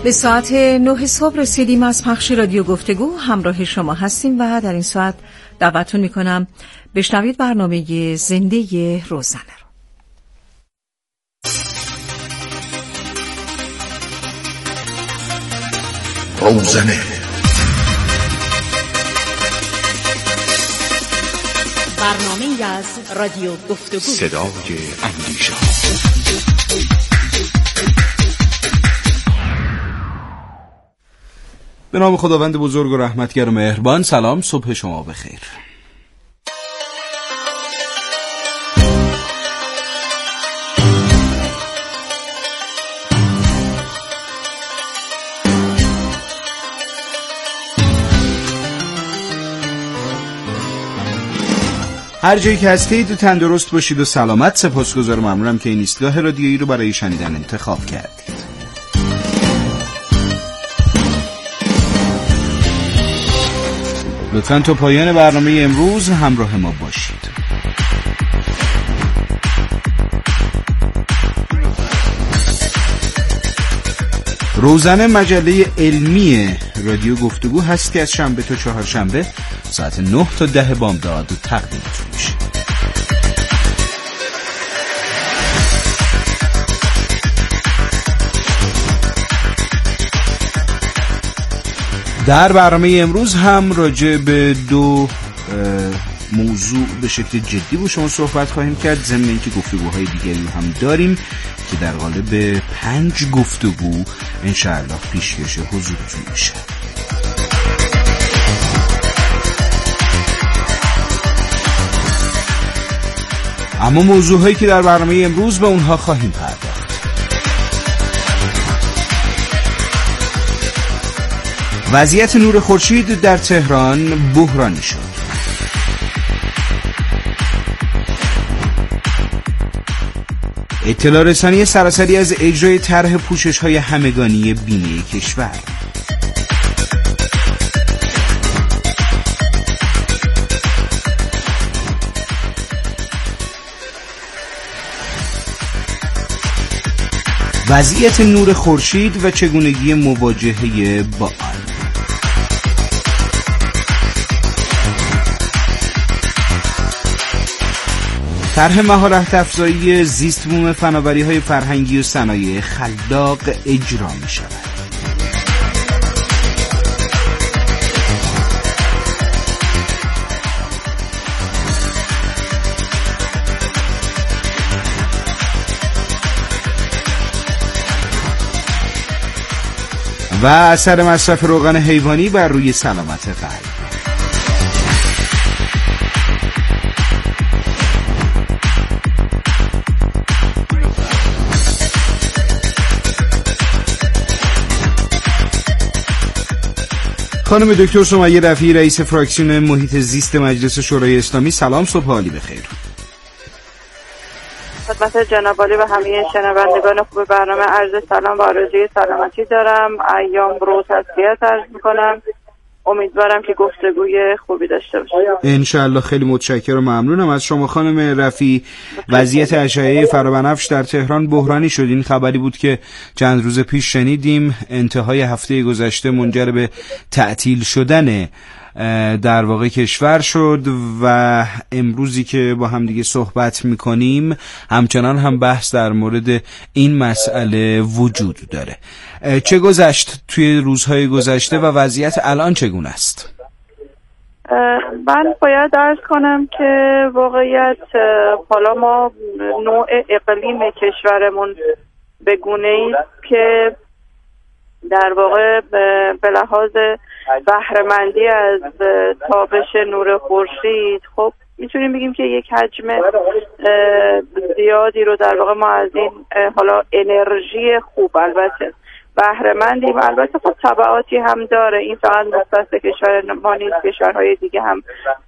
به ساعت 9 صبح رسیدیم از پخش رادیو گفتگو. همراه شما هستیم و در این ساعت دعوتتون میکنم بشنوید برنامه زنده روزنه رو. روزنه، برنامه از رادیو گفتگو، صدای اندیشه. به نام خداوند بزرگ و رحمتگر و مهربان. سلام، صبح شما بخیر. هر جایی که هستید تندرست باشید و سلامت. سپاسگزار و ممنونم که این ایستگاه رادیویی رو برای شنیدن انتخاب کردید. لطفاً تا پایان برنامه امروز همراه ما باشید. روزنه مجله علمی رادیو گفتگو هست که از شنبه تا چهارشنبه ساعت 9 تا 10 بامداد تقدیمتون میشه. در برنامه امروز هم راجع به دو موضوع به شکل جدی با شما صحبت خواهیم کرد، ضمن اینکه گفتگوهای دیگری هم داریم که در قالب 5 گفتگو انشاءالله پیشکش حضورتون میشه. اما موضوعهایی که در برنامه امروز به اونها خواهیم پرداخت: وضعیت نور خورشید در تهران بحرانی شد. اطلاع رسانی سراسری از اجرای طرح پوشش‌های همگانی بیمه کشور. وضعیت نور خورشید و چگونگی مواجهه با آن. طرح مهارت افزایی زیست بوم فناوری‌های فرهنگی و صنایع خلاق اجرا می‌شود. و اثر مصرف روغن حیوانی بر روی سلامت قلب. خانم دکتر سمیه رفیعی، رئیس فراکسیون محیط زیست مجلس شورای اسلامی، سلام، صبح عالی بخیر. خدمت جناب عالی و همه شنوندگان خوب برنامه عرض سلام و آرزوی سلامتی دارم. ایام رو تسلیت عرض میکنم. امیدوارم که گفتگوی خوبی داشته باشیم انشاءالله. خیلی متشکرم و ممنونم از شما خانم رفیعی. وضعیت اشعه فرابنفش در تهران بحرانی شد. این خبری بود که چند روز پیش شنیدیم. انتهای هفته گذشته منجر به تعطیل شدن در واقع کشور شد و امروزی که با هم دیگه صحبت میکنیم همچنان هم بحث در مورد این مسئله وجود داره. چه گذشت توی روزهای گذشته و وضعیت الان چگونه است؟ من باید عرض کنم که واقعیت حالا ما نوع اقلیم کشورمون به گونه‌ای که در واقع به لحاظ بهره‌مندی از تابش نور خورشید، خب میتونیم بگیم که یک حجم زیادی رو در واقع ما از این حالا انرژی خوب البته بهره‌مندیم. البته خب تبعاتی هم داره. این فقط مختص کشور ما نیست، کشورهای دیگه هم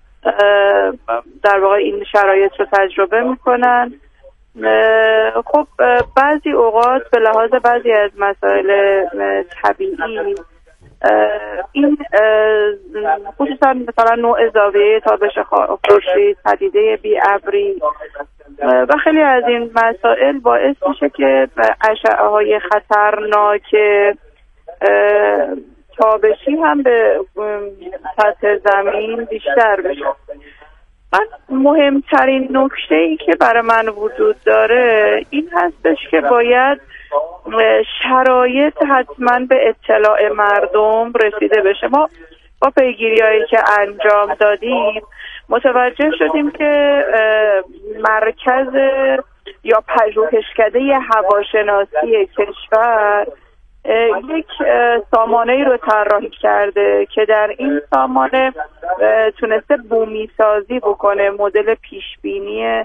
در واقع این شرایط رو تجربه میکنن. خب بعضی اوقات به لحاظ بعضی از مسائل طبیعی این خصوصا مثلا نوع زاویه تابش خورشید، پدیده بی‌ابری و خیلی از این مسائل باعث میشه که اشعه‌های خطرناک تابشی هم به سطح زمین بیشتر بشه. من مهمترین نکته ای که برای من وجود داره این هستش که باید شرایط حتما به اطلاع مردم رسیده بشه. ما با پیگیری‌هایی که انجام دادیم متوجه شدیم که مرکز یا پژوهشکده هواشناسی کشور یک سامانه‌ای رو طراحی کرده که در این سامانه تونسته بومی سازی بکنه، مدل پیشبینی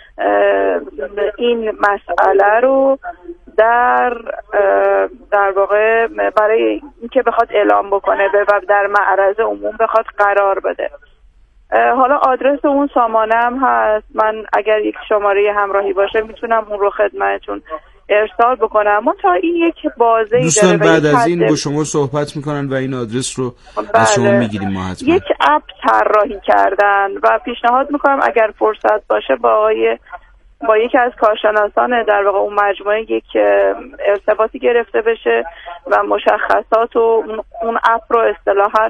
این مسئله رو در واقع برای اینکه بخواد اعلام بکنه و در معرض عموم بخواد قرار بده. حالا آدرس اون سامانه هم هست، من اگر یک شماره همراهی باشه میتونم اون رو خدمتتون ارسال بکنم. ما تا این یک بازه داره دوستان بعد از این با شما صحبت میکنن و این آدرس رو از شما میگیریم. ما حتما یک اپ طراحی کردن و پیشنهاد میکنم اگر فرصت باشه با یکی از کارشناسان در واقع اون مجموعه یک ارتباطی گرفته بشه و مشخصات و اون اپ رو اصطلاحاً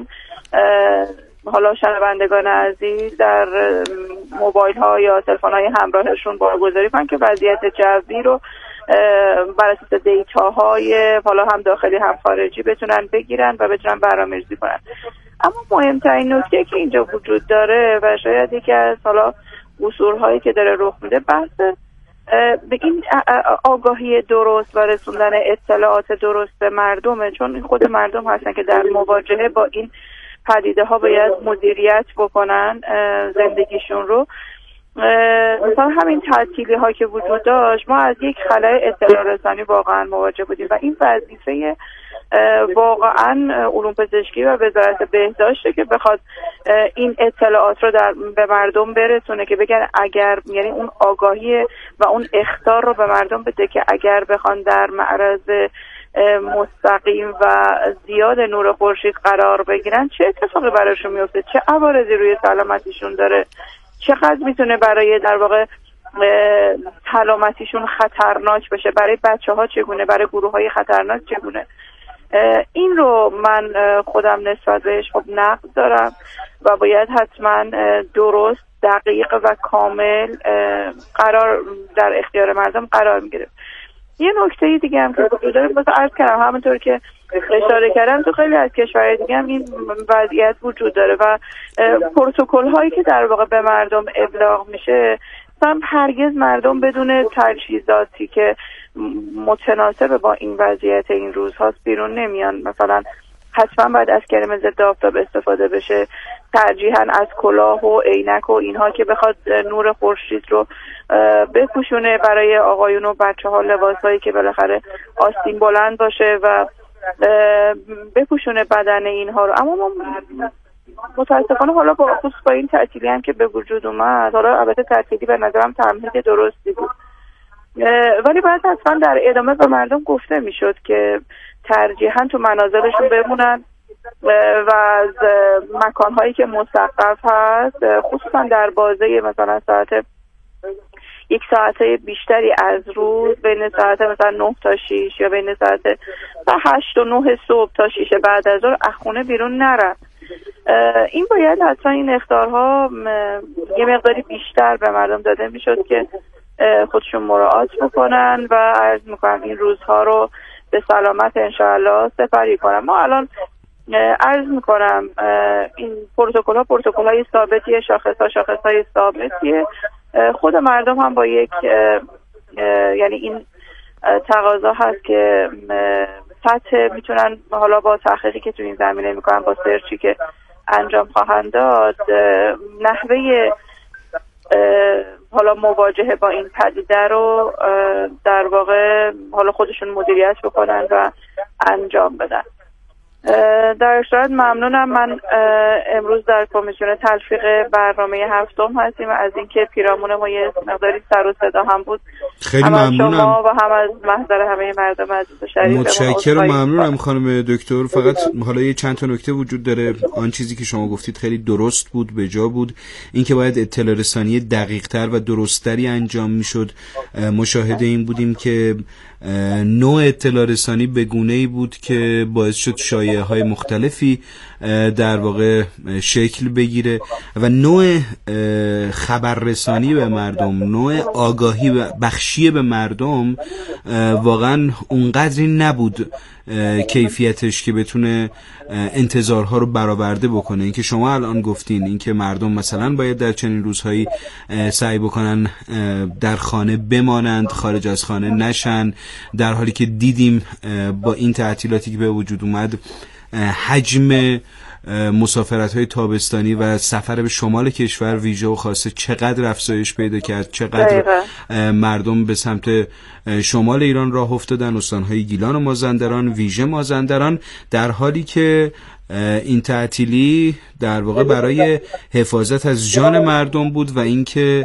حالا شنوندگان عزیز در موبایل ها یا تلفن های همراهشون بارگذاری کنن که وضعیت جوی رو بر اساس دیتا های حالا هم داخلی هم خارجی بتونن بگیرن و بتونن برنامه‌ریزی کنن. اما مهمترین نکته که اینجا وجود داره و شاید یکی از حالا اصول هایی که داره رخ میده بحث به این آگاهی درست و رسوندن اطلاعات درست به مردمه، چون خود مردم هستن که در مواجهه با این پدیده ها باید مدیریت بکنن زندگیشون رو. مثلا همین تعطیلی ها که وجود داشت ما از یک خلأ اطلاع رسانی واقعا مواجه بودیم و این وظیفه واقعا علوم پزشکی و وزارت بهداشته که بخواد این اطلاعات رو به مردم برسونه که بگن اگر یعنی اون آگاهی و اون اخطار رو به مردم بده که اگر بخوان در معرض مستقیم و زیاد نور خورشید قرار بگیرن چه اتفاقی براشون میفته، چه عوارضی روی سلامتیشون داره، چقدر میتونه برای در واقع سلامتیشون خطرناک بشه، برای بچه‌ها چگونه، برای گروه‌های خطرناک چگونه. این رو من خودم نسبت بهش خب نقد دارم و باید حتما درست، دقیق و کامل قرار در اختیار مردم قرار میگیره. یه نکته دیگه هم که وجود داره واسه عرض کردم، همونطور که اشاره کردم تو خیلی از کشورهای دیگه هم این وضعیت وجود داره و پروتکل هایی که در واقع به مردم ابلاغ میشه مثلا هرگز مردم بدون تجهیزاتی که متناسب با این وضعیت این روزهاست بیرون نمیان. مثلا حتما باید از کرم ضد آفتاب استفاده بشه، ترجیحاً از کلاه و عینک و اینها که بخواد نور خورشید رو بپوشونه. برای آقایون و بچه‌ها لباسایی که بالاخره آستین بلند باشه و بپوشونه بدن اینها رو. اما ما متاسفانه حالا با خصوص با این تعطیلی هم که به وجود اومد، حالا البته تعطیلی به نظرم تمهید درستی بود ولی باید حتما در ادامه به مردم گفته میشد که ترجیحاً تو منازلشون بمونن و از مکانهایی که مسقف هست خصوصا در بازه مثلا یک ساعت بیشتری از روز بین ساعت مثلا 9 تا 6 یا بین ساعت 8 و 9 صبح تا 6 بعد از ظهر از خونه بیرون نرن. این باید حتما این اخطارها یه مقداری بیشتر به مردم داده میشد که خودشون مراعات بکنن و عرض میکنم این روزها رو به سلامت انشاءالله سپری کنن. ما الان عرض میکنم این پروتکل های ثابتیه، شاخص های ثابتیه. خود مردم هم با یک یعنی این تقاضا هست که سطح میتونن حالا با تحقیقی که تو این زمینه میکنن، با سرچی که انجام خواهند داد، نحوه حالا مواجهه با این پدیده رو در واقع حالا خودشون مدیریت بکنن و انجام بدن. در صورت ممنونم. من امروز در کمیسیون تلفیق برنامه هفتم هستیم و از اینکه پیرامون ما یه مقداری سر و صدا هم بود. خیلی ممنونم شما و هم از محضر همه مردم عزیز و شریف. متشکرم، ممنونم خانم دکتر. فقط حالا یه چند تا نکته وجود داره. آن چیزی که شما گفتید خیلی درست بود، به جا بود. اینکه باید اطلاع رسانی دقیق‌تر و درست‌تری انجام می‌شد. مشاهده این بودیم که نوع اطلاع رسانی به گونه‌ای بود که باعث شد شایعه‌های مختلفی در واقع شکل بگیره و نوع خبررسانی به مردم، نوع آگاهی بخشی به مردم واقعا اونقدری نبود کیفیتش که بتونه انتظارها رو برآورده بکنه. اینکه شما الان گفتین اینکه مردم مثلا باید در چنین روزهایی سعی بکنن در خانه بمانند، خارج از خانه نشن، در حالی که دیدیم با این تعطیلاتی که به وجود اومد حجم مسافرت‌های تابستانی و سفر به شمال کشور ویژه و خاصه چقدر افزایش پیدا کرد، چقدر مردم به سمت شمال ایران راه افتادن، استان‌های گیلان و مازندران، ویژه مازندران، در حالی که این تعطیلی در واقع برای حفاظت از جان مردم بود و اینکه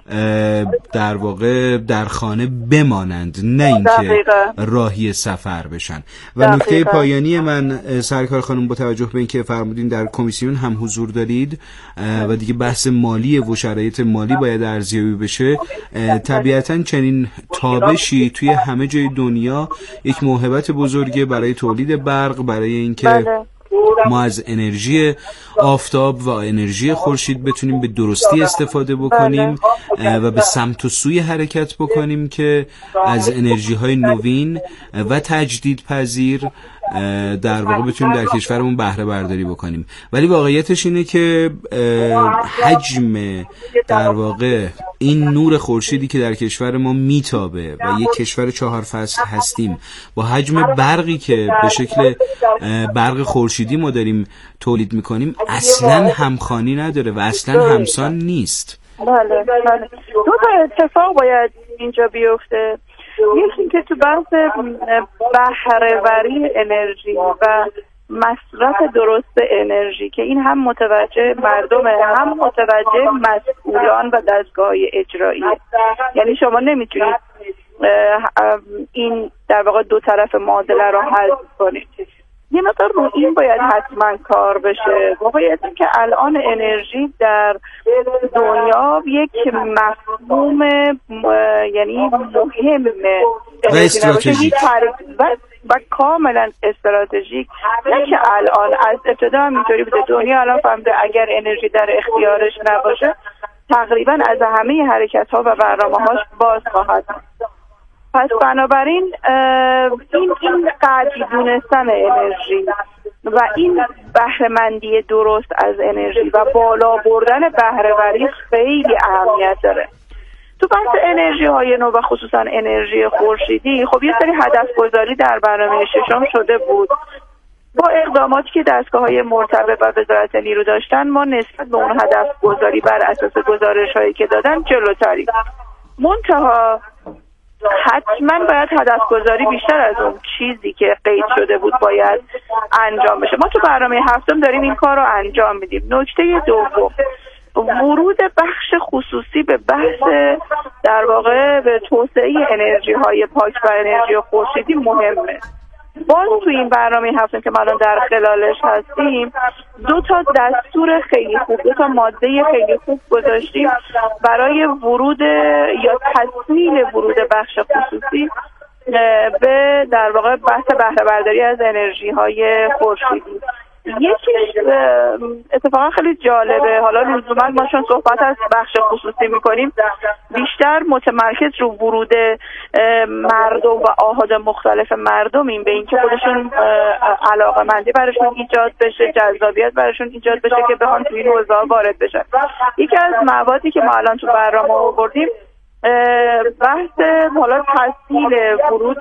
در واقع در خانه بمانند، نه اینکه راهی سفر بشن. و نکته پایانی من سرکار خانم، با توجه به اینکه فرمودین در کمیسیون هم حضور دارید و دیگه بحث مالی و شرایط مالی باید ارزیابی بشه، طبیعتاً چنین تابشی توی همه جای دنیا یک موهبت بزرگه برای تولید برق، برای اینکه ما از انرژی آفتاب و انرژی خورشید بتونیم به درستی استفاده بکنیم و به سمت و سوی حرکت بکنیم که از انرژی های نوین و تجدید پذیر در واقع بتونیم در کشورمون بهره برداری بکنیم. ولی واقعیتش اینه که حجم در واقع این نور خورشیدی که در کشور ما میتابه و یک کشور 4 فصل هستیم، با حجم برقی که به شکل برق خورشیدی ما داریم تولید میکنیم، اصلا همخوانی نداره و اصلا همسان نیست. بله. دو تا اتفاق باید اینجا بیفته. یکی این که تو بحث بهره‌وری انرژی و مصرف درست انرژی که این هم متوجه مردمه، هم متوجه مسئولان و دستگاه‌های اجراییه. یعنی شما نمیتونید این در واقع دو طرف معادله رو حل کنید. یه مقدار رو این باید حتما کار بشه. واقعیت این که الان انرژی در دنیا یک مفهوم یعنی مهمه و استراتژیک و کاملا استراتژیک، نه که الان، از ابتدا هم اینطوری بوده. دنیا الان فهمیده اگر انرژی در اختیارش نباشه تقریبا از همه حرکت‌ها و برنامه‌هاش باز خواهد. پس بنابراین این قدری دونستن انرژی و این بهره‌مندی درست از انرژی و بالا بردن بهره‌وری خیلی اهمیت داره. تو بحث انرژی های نو و خصوصا انرژی خورشیدی، خب یه سری هدف گذاری در برنامه ششم شده بود. با اقداماتی که دستگاه‌های مرتبط و وزارت نیرو داشتن، ما نسبت به اون هدف گذاری بر اساس گزارش‌هایی که دادن جلوتریم. منتها حتما باید هدف گذاری بیشتر از اون چیزی که قید شده بود باید انجام بشه. ما تو برنامه هفتم داریم این کار رو انجام میدیم. نکته دوم، ورود بخش خصوصی به بحث در واقع به توسعه انرژی های پاک و انرژی خورشیدی مهمه. باز تو این برنامه هفتم که ما الان در خلالش هستیم، 2 تا دستور خیلی خوب، 2 تا ماده خیلی خوب گذاشتیم برای ورود یا تسهیل ورود بخش خصوصی به در واقع بحث بهره برداری از انرژی های خورشیدی. یکیش اتفاقا خیلی جالبه، حالا لزوما ما چون صحبت از بخش خصوصی میکنیم بیشتر متمرکز رو ورود مردم و آحاد مختلف مردمیم، به اینکه خودشون علاقه‌مندی براشون ایجاد بشه، جذابیت براشون ایجاد بشه که بخوان توی این حوزه وارد بشن. یکی از موادی که ما الان تو برنامه آوردیم بحث حالا تسهیل ورود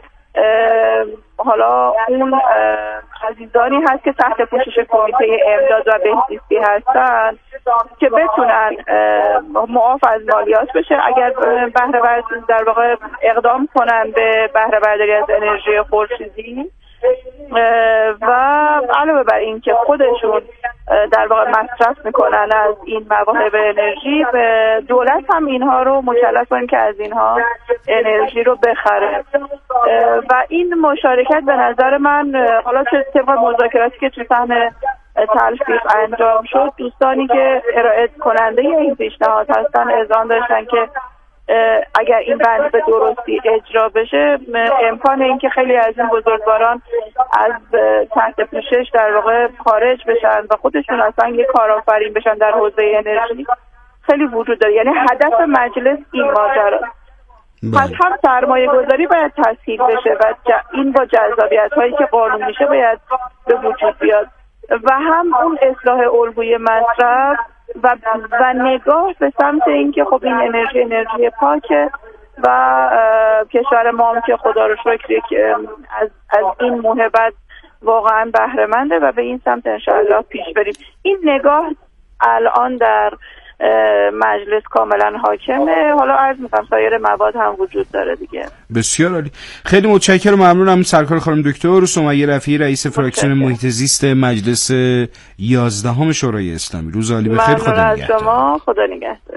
حالا اون عزیزانی هست که تحت پوشش کمیته امداد و بهزیستی هستن که بتونن معاف از مالیات بشه اگر بهره برداری در واقع اقدام کنن به بهره برداری از انرژی خورشیدی و علاوه بر این که خودشون در واقع مصرف میکنن از این مواهب انرژی، دولت هم اینها رو مکلف کنیم که از اینها انرژی رو بخره. و این مشارکت به نظر من، حالا طبق مذاکراتی که توی صحن تلفیق انجام شد، دوستانی که ارائه کننده این پیشنهاد هستن اذعان داشتن که اگر این بند به درستی اجرا بشه، امکان این که خیلی از این بزرگواران از تحت پوشش در واقع خارج بشن و خودشون اصلا یک کارآفرین بشن در حوزه انرژی خیلی وجود داره. یعنی هدف مجلس این ماجراست. پس هم سرمایه گذاری باید تسهیل بشه و این با جذابیت هایی که قانون میشه باید به وجود بیاد، و هم اون اصلاح الگوی مصرف و نگاه به سمت اینکه خب این انرژی پاکه و کشور ما هم که خدا رو شکر از این موهبت واقعا بهره منده و به این سمت انشاءالله پیش بریم. این نگاه الان در مجلس کاملا حاکمه. حالا عرض میکنم سایر مواد هم وجود داره دیگه. بسیار عالی، خیلی متشکرم، ممنونم. سرکار خانم دکتر سمیه رفیعی، رئیس فراکسیون محیط زیست مجلس 11 شورای اسلامی. روز عالی بخیر. خدا نگهدار. شما خدا نگهدار.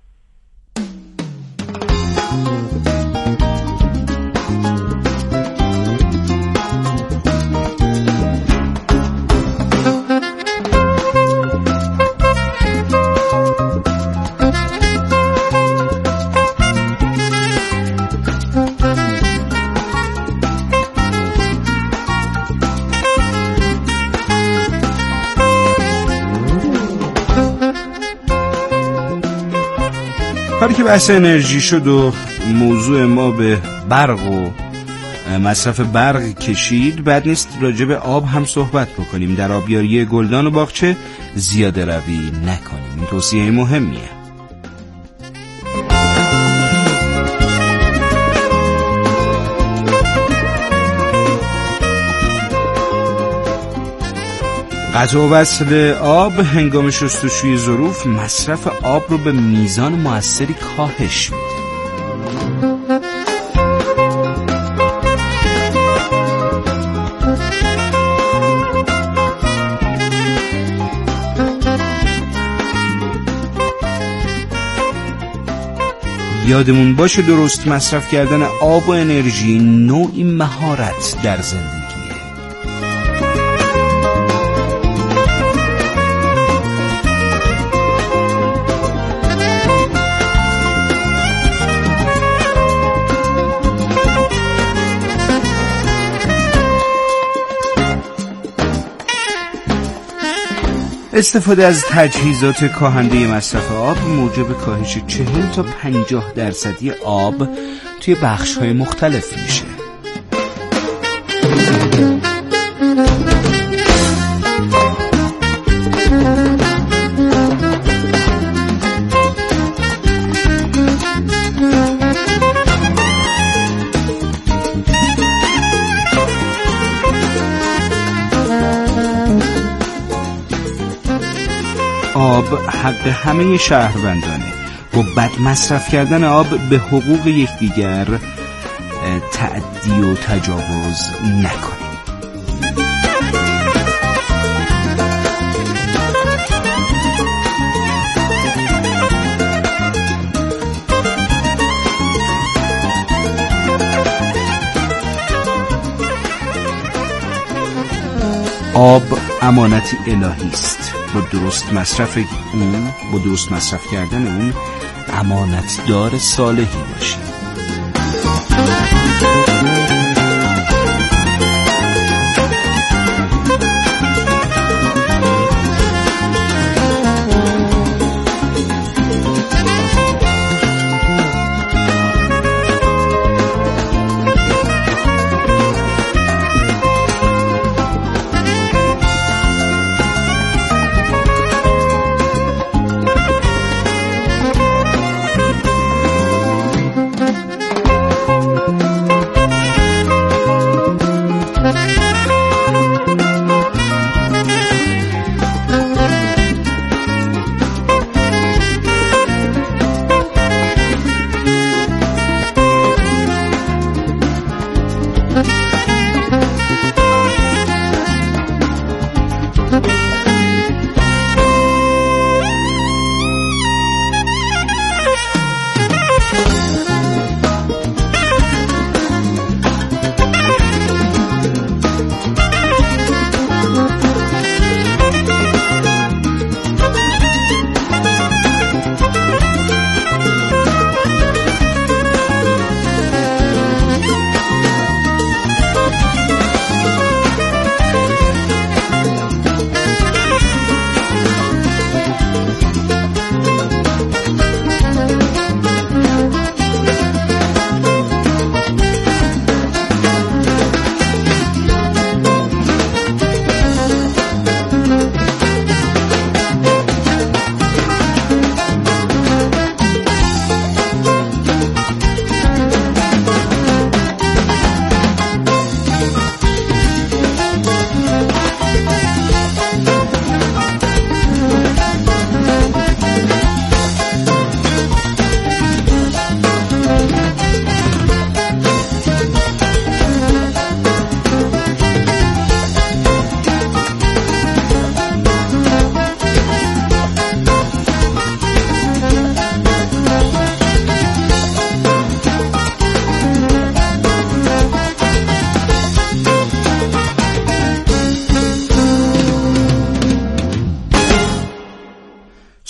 کاری که بحث انرژی شد و موضوع ما به برق و مصرف برق کشید، بد نیست راجع به آب هم صحبت بکنیم. در آبیاری گلدان و باغچه زیاده روی نکنیم، این توصیه مهمیه. قطع و وصل آب هنگام شستشوی ظروف مصرف آب رو به میزان مؤثری کاهش میده. یادمون باشه درست مصرف کردن آب و انرژی نوعی مهارت در زندگی. استفاده از تجهیزات کاهنده مصرف آب موجب کاهش 40 تا 50% آب توی بخش‌های مختلف میشه. آب حق همه شهروندانه. با بد مصرف کردن آب به حقوق یکدیگر تعدی و تجاوز نکنیم. آب امانتی الهی است. با درست مصرف کردن اون امانتدار صالحی باشیم.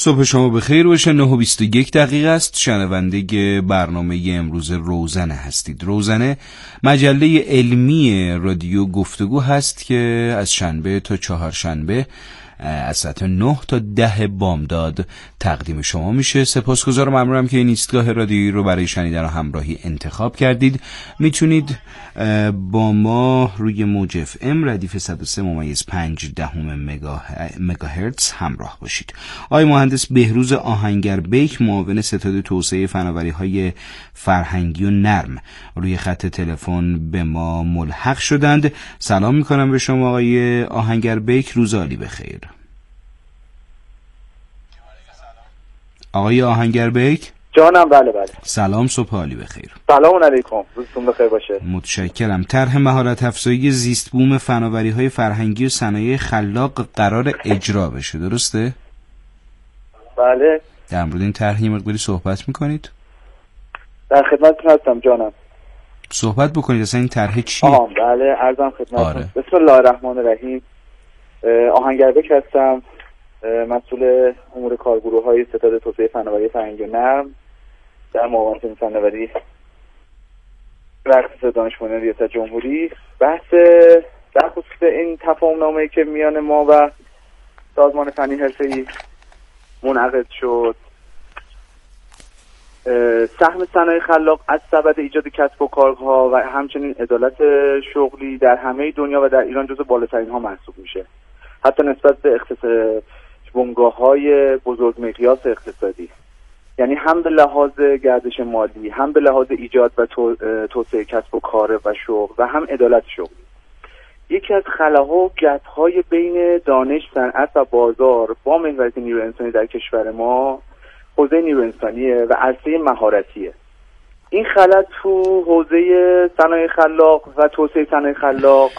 صبح شما بخیر باشه. 9:21 است. شنونده برنامه امروز روزنه هستید. روزنه مجله علمی رادیو گفتگو هست که از شنبه تا چهارشنبه از ساعت 9 تا 10 بامداد تقدیم شما میشه. سپاسگزارم، ممنونم که این ایستگاه رادیویی رو برای شنیدن و همراهی انتخاب کردید. میتونید با ما روی موج اف ام ردیف 103.5 مگاهرتز همراه باشید. آقای مهندس بهروز آهنگربیک، معاون ستاد توسعه فناوری‌های فرهنگی و نرم، روی خط تلفن به ما ملحق شدند. سلام میکنم به شما آقای آهنگربیک، روز عالی بخیر. آقای آهنگربیک جانم. بله. سلام، صبح عالی بخیر. سلام علیکم، روزتون بخیر باشه. متشکرم. طرح مهارت افزایی زیست بوم فناوری‌های فرهنگی و صنایع خلاق قرار اجرا بشه، درسته؟ بله. در مورد این طرح مقداری صحبت میکنید؟ در خدمتتون هستم جانم. صحبت بکنید اصلا این طرح چیه؟ بله، عرضم خدمتتون. آره. بسم الله الرحمن الرحیم. آهنگربیک هستم، مسئول امور کارگروه‌های ستاد توسعه فناوری فرهنگی و نرم در معاونت فناوری اقتصاد دانشگاه ریاست جمهوری. بحث در خصوص این تفاهم‌نامه‌ای که میان ما و سازمان فنی حرفه‌ای منعقد شد، سهم صنایع خلاق از سبد ایجاد کسب و کارها و همچنین عدالت شغلی در همه دنیا و در ایران جزو بالاترین ها محسوب میشه، حتی نسبت به بنگاه‌های بزرگ مقیاس اقتصادی. یعنی هم به لحاظ گردش مالی، هم به لحاظ ایجاد و توسعه کسب و کار و شغل و هم عدالت شغلی. یکی از خلاها و گپ‌های بین دانش، صنعت و بازار با محوریت نیروی انسانی در کشور ما حوزه نیروی انسانیه و عرصه مهارتیه. این خلا تو حوزه صنایع خلاق و توسعه صنایع خلاق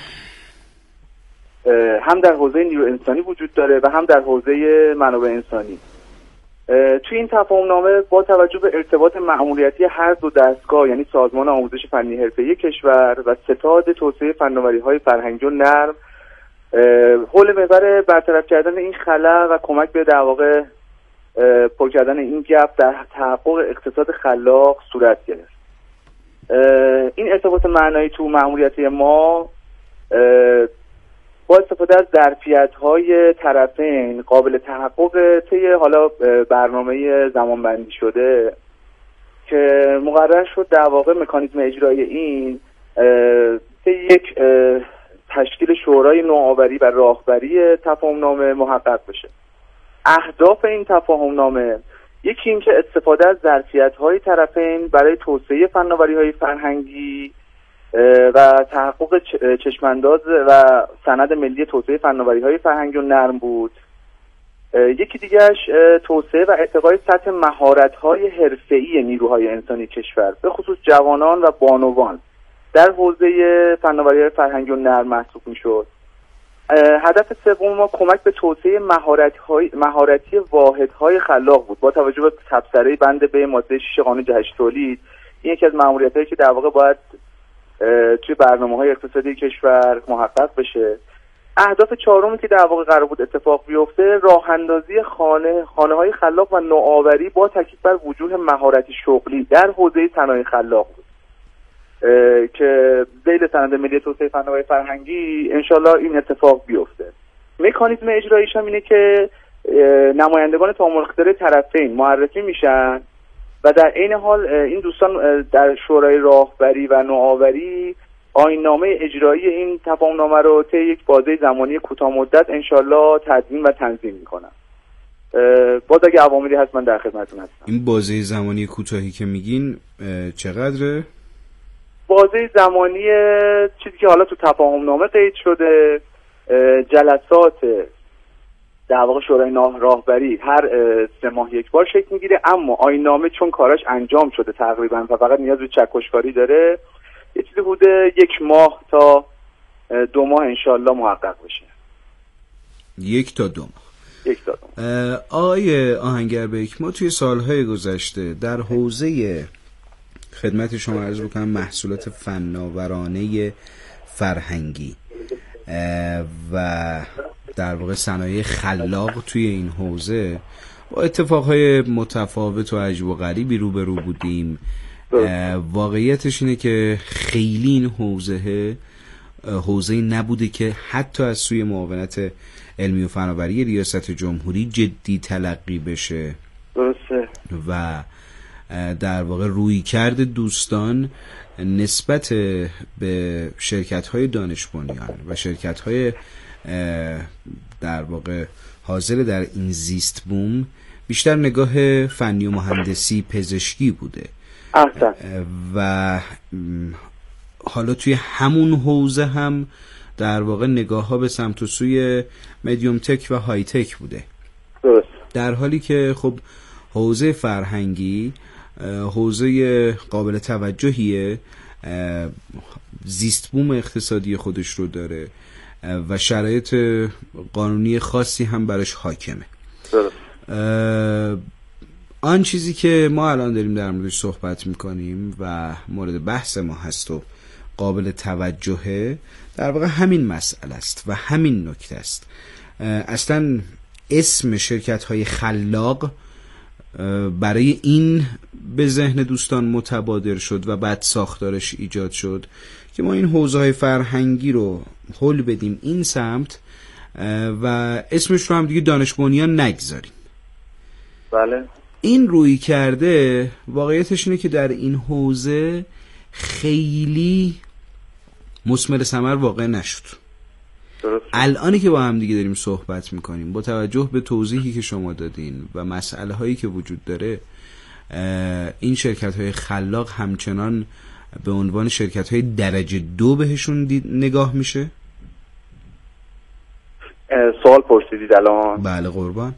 هم در حوزه نیروی انسانی وجود داره و هم در حوزه منابع انسانی. توی این تفاهم‌نامه با توجه به ارتباط مأموریتی هر دو دستگاه، یعنی سازمان آموزش فنی حرفه‌ای کشور و ستاد توسعه فناوری‌های فرهنگی و نرم، حول محور برطرف کردن این خلا و کمک به در واقع پر کردن این گپ در تحقق اقتصاد خلاق صورت گرفت. این ارتباط معنایی تو مأموریتی ما با استفاده از ظرفیت‌های طرفین قابل تحقق طی حالا برنامه زمانبندی شده که مقرر شد در واقع مکانیزم اجرایی این طی یک تشکیل شورای نوآوری و راهبری تفاهم‌نامه محقق بشه. اهداف این تفاهم‌نامه یکی این که استفاده از ظرفیت‌های طرفین برای توسعه فناوری‌های فرهنگی و تحقق چشمانداز و سند ملی توسعه فناوری‌های فرهنگی و نرم بود. یکی دیگهش توسعه و ارتقای سطح مهارت‌های حرفه‌ای نیروهای انسانی کشور، به خصوص جوانان و بانوان در حوزه فناوری‌های فرهنگی و نرم محسوب می‌شد. هدف سوم ما کمک به توسعه مهارتی واحدهای خلاق بود با توجه به تبصره بند به ماده 6 قانون جهش تولید. این یکی از مأموریت‌هایی که در واقع باید توی برنامه‌های اقتصادی کشور محقق بشه. اهداف چهارمی که در واقع قرار بود اتفاق بیفته، راه اندازی خانه‌های خلاق و نوآوری با تاکید بر وجوه مهارتی شغلی در حوزه صنایع خلاق بود که ذیل سند ملی توسعه فناوری فرهنگی انشالله این اتفاق بیفته. مکانیزم اجراییش هم اینه که نمایندگان تعامل اختیاری طرفین معرفی میشن و در عین حال این دوستان در شورای راهبری و نوآوری آیین‌نامه اجرایی این تفاهم‌نامه رو طی یک بازه زمانی کوتاه مدت انشالله تدوین و تنظیم میکنن. باز اگه عواملی هست من در خدمتتون هستم. این بازه زمانی کوتاهی که میگین چقدره؟ بازه زمانی چیزی که حالا تو تفاهم‌نامه قید شده، جلسات در واقع شورای راهبری هر 3 ماه یک بار شکل میگیره، اما آیین‌نامه چون کاراش انجام شده تقریبا و فقط نیاز به چکشکاری داره، یه چیزی حدود 1 ماه تا 2 ماه انشالله محقق بشه. 1 تا 2 ماه. آقای آهنگربیک، ما توی سالهای گذشته در حوزه خدمت شما عرض بکنم محصولات فناورانه فرهنگی و در واقع صنایع خلاق توی این حوزه با اتفاقهای متفاوت و عجب و غریبی روبرو بودیم. واقعیتش اینه که خیلی این حوزه‌ای نبوده که حتی از سوی معاونت علمی و فناوری ریاست جمهوری جدی تلقی بشه. درسته. و در واقع رویکرد دوستان نسبت به شرکت‌های دانش بنیان و شرکت‌های در واقع حاضر در این زیست بوم بیشتر نگاه فنی و مهندسی پزشکی بوده. و حالا توی همون حوزه هم در واقع نگاه ها به سمت و سوی مدیوم تک و های تک بوده. درست. در حالی که خب حوزه فرهنگی حوزه قابل توجهیه، زیست بوم اقتصادی خودش رو داره و شرایط قانونی خاصی هم براش حاکمه. درست. آن چیزی که ما الان داریم در موردش صحبت میکنیم و مورد بحث ما هست و قابل توجهه، در واقع همین مسئله است و همین نکته است. اصلا اسم شرکت‌های خلاق برای این به ذهن دوستان متبادر شد و بعد ساختارش ایجاد شد که ما این حوزه‌های فرهنگی رو حل بدیم این سمت و اسمش رو هم دیگه دانش بنیان نگذاریم. بله. این روی کرده واقعیتش اینه که در این حوزه خیلی مثمر ثمر واقع نشد. درست. الانی که با هم دیگه داریم صحبت میکنیم با توجه به توضیحی که شما دادین و مسئله هایی که وجود داره، این شرکت های خلاق همچنان به عنوان شرکت های درجه 2 بهشون نگاه میشه؟ سوال پرسیدید الان؟ بله قربان.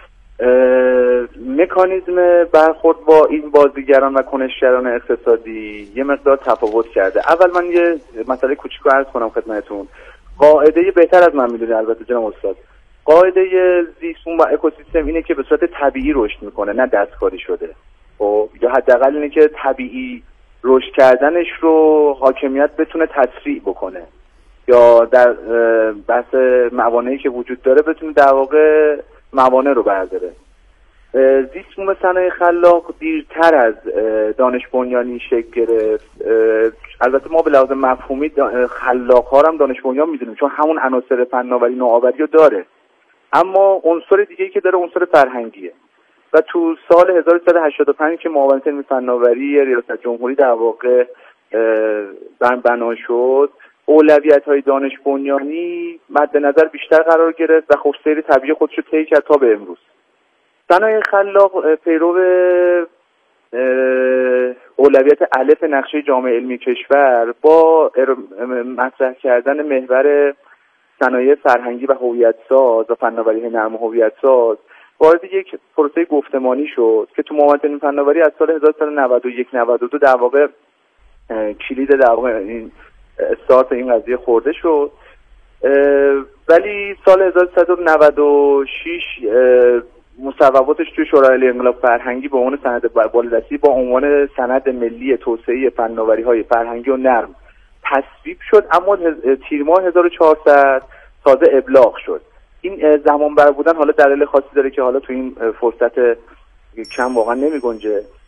مکانیزم برخورد با این بازیگران و کنشگران اقتصادی یه مقدار تفاوت کرده. اول من یه مسئله کوچیک رو عرض کنم خدمتتون. قاعده بهتر از من میدونی البته جناب استاد، قاعده زیست بوم و اکوسیستم اینه که به صورت طبیعی رشد میکنه، نه دستکاری شده. خب یا حداقل اینه که طبیعی رشد کردنش رو حاکمیت بتونه تسریع بکنه یا در بحث موانعی که وجود داره بتونه در واقع موانع رو برداره. زیست بوم صنایع خلاق دیرتر از دانش بنیانی شکل گرفت. البته ما به لحاظ مفهومی خلاق ها هم دانش بنیان میدونیم چون همون عناصر فناوری نوآوری رو داره، اما عنصر دیگه‌ای که داره عنصر فرهنگیه. و تو سال 1385 که معاونت علمی فناوری ریاست جمهوری در واقع بنا شد، اولویت‌های دانش بنیانی مد نظر بیشتر قرار گرفت و خب سیر طبیعی خودش رو طی کرد تا به امروز. صنایع خلاق پیرو اولویت الف نقشه جامعه علمی کشور با مطرح کردن محور صنایع فرهنگی و هویت ساز و فناوری نرم و هویت ساز وارد یک پروسه گفتمانی شد که تو معاونت علمی فناوری از سال 1991-92 در واقع کلید در واقع این استارت این قضیه خورده شد. ولی سال 1396 مصوباتش توی شورای عالی انقلاب فرهنگی به عنوان سند بالادستی با عنوان سند ملی توسعه فناوری‌های فرهنگی و نرم تصویب شد، اما تیر ماه 1400 تازه ابلاغ شد. این زمان بر بودن حالا دلیل خاصی داره که حالا تو این فرصت کم واقعا نمی گنجه.